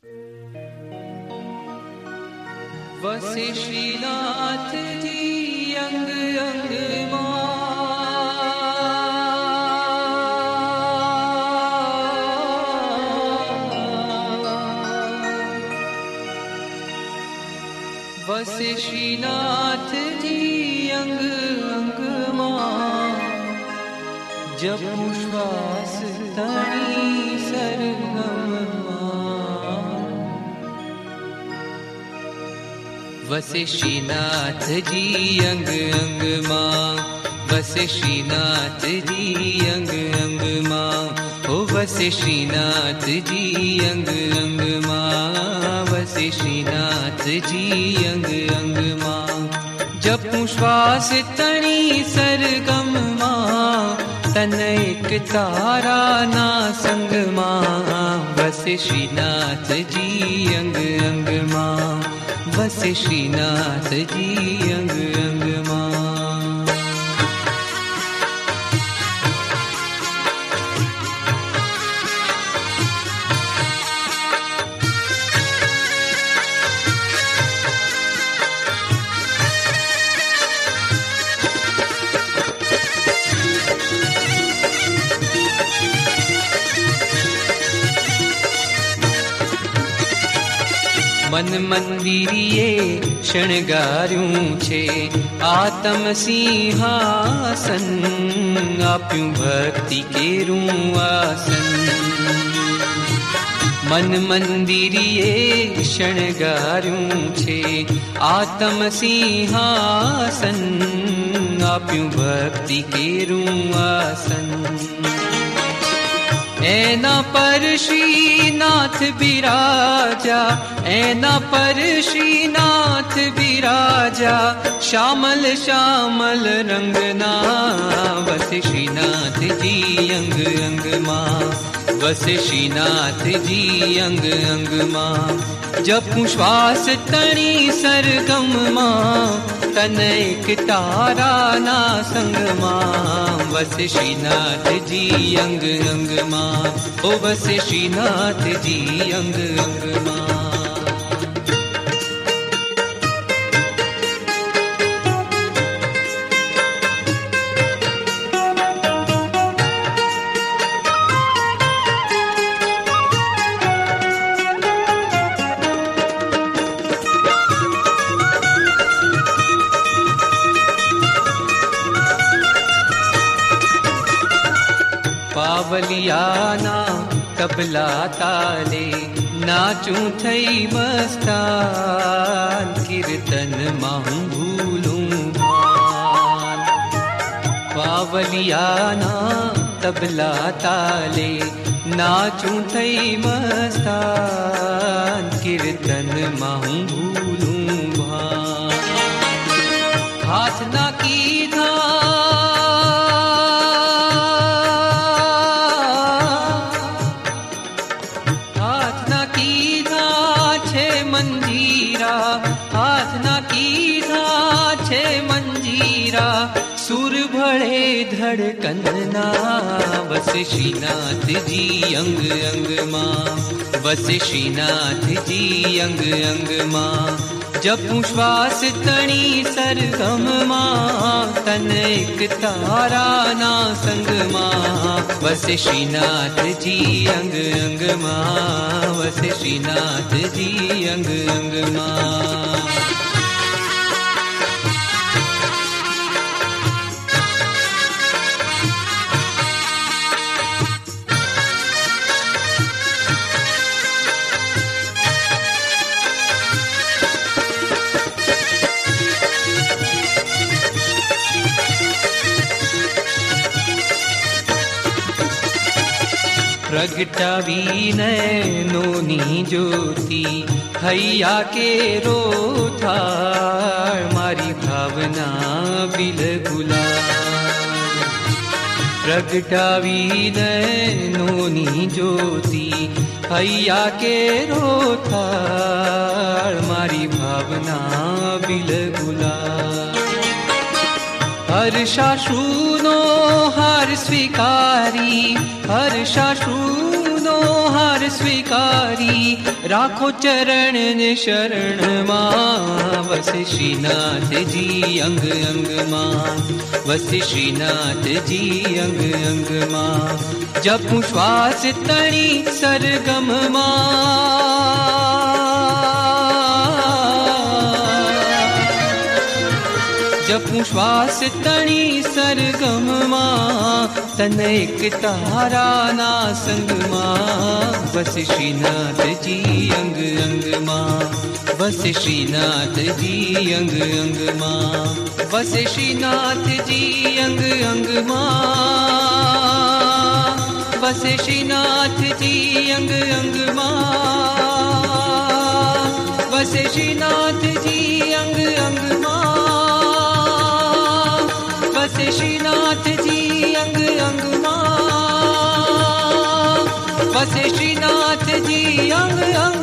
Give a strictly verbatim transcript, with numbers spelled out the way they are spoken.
वसे श्रीनाथ जी अंग अंग मां, वसे श्रीनाथ जी अंग अंग मां, जपु श्वास तणी सरगम मां। वसे श्रीनाथ जी अंग अंग मां, वसे श्रीनाथ जी अंग अंग मां, ओ वसे श्रीनाथ जी अंग अंग मां, वसे श्रीनाथ जी अंग अंग मां। जपु श्वास तणी सरगम मां, तन एक तारा ना संग मां। वसे श्रीनाथ जी अंग अंग मां, वसे श्रीनाथ जी अंग अंग मां। मन मंदिरिये शणगार्यूं छे आत्म सिंहासन, आप्यूं भक्ति केरूं आसन। मन मंदिरिये शणगार्यूं छे आत्म सिंहासन, आप्यूं भक्ति केरूं आसन। एना पर श्रीनाथ बिराजा, एना पर श्रीनाथ बिराजा, श्यामल श्यामल रंगना। वसे श्रीनाथ जी अंग अंग मां, वसे श्रीनाथ जी अंग अंग मां। जपु श्वास तणी सरगम मां, तन एक तारा ना संग मां। वसे श्रीनाथ जी अंग अंग मां, ओ वसे श्रीनाथ जी अंग अंग मां। पावलियाना तबला ताले, नाचूं थई मस्तान, कीर्तन माहूं भूलूं भान। पावलियाना तबला ताले, नाचूं थई मस्तान, कीर्तन माहूं भूलूं भान। हाथ ना कीधा हाथ ना कीधा छे मंजीरा, सुर भळे धड़कन ना। वसे श्रीनाथ जी अंग अंग मां, वसे श्रीनाथ जी अंग अंग मां। जपु श्वास तणी सरगम मां, तन एक तारा ना संग मां। वसे श्रीनाथ जी अंग अंग मां, वसे श्रीनाथ जी अंग अंग मां। प्रगटावी नैनोनी ज्योति, हैया के रोथाळ, मारी भावना बिलगुला। प्रगटावी नैनोनी ज्योति, हैया के रोथाळ, मारी भावना बिलगुला। हर्षाश्रुनो हार स्वीकारी, हर्षाश्रुनो हार हार स्वीकारी, राखो चरण ने शरण मां। वसे श्रीनाथ जी अंग अंग मां, वसे श्रीनाथ जी अंग अंग मां। जपू श्वास तणी सरगम मां, जपू श्वास तणी सरगम मां। तन एक तारा ना संग मां, बस श्रीनाथ जी अंग अंग मां। बस श्रीनाथ जी अंग अंग मां, बस श्रीनाथ जी अंग अंग मां। बस श्रीनाथ जी अंग अंग मां, बस श्रीनाथ जी अंग अंग मां। बस श्रीनाथ जी अंग अंग मां, बस श्रीनाथ जी अंग अंग